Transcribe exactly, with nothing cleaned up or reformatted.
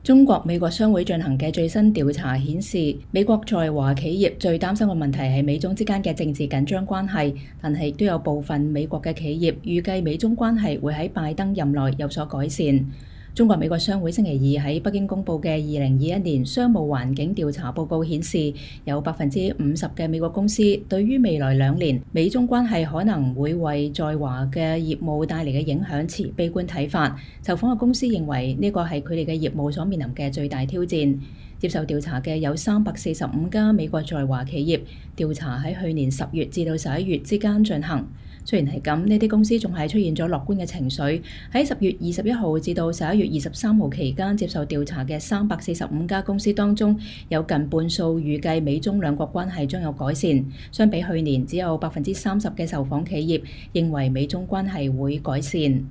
中國美國商會進行嘅最新調查顯示，美國在華企業最擔心嘅問題係美中之間嘅政治緊張關係，但係亦都有部分美國嘅企業預計美中關係會喺拜登任內有所改善。中國美國商會星期二喺北京公佈嘅二零二一年商務環境調查報告顯示，有百分之五十嘅美國公司對於未來兩年美中關係可能會為在華嘅業務帶嚟嘅影響持悲觀睇法。受訪嘅公司認為呢個係佢哋嘅業務所面臨嘅最大挑戰。接受調查嘅有三百四十五家美國在華企業，調查喺去年十月至到十一月之間進行。雖然係咁，呢啲公司仲係出現咗樂觀嘅情緒。喺十月二十一號至到十一月二十三號期間接受調查嘅三百四十五家公司當中，有近半數預計美中兩國關係將有改善。相比去年，只有百分之三十嘅受訪企業認為美中關係會改善。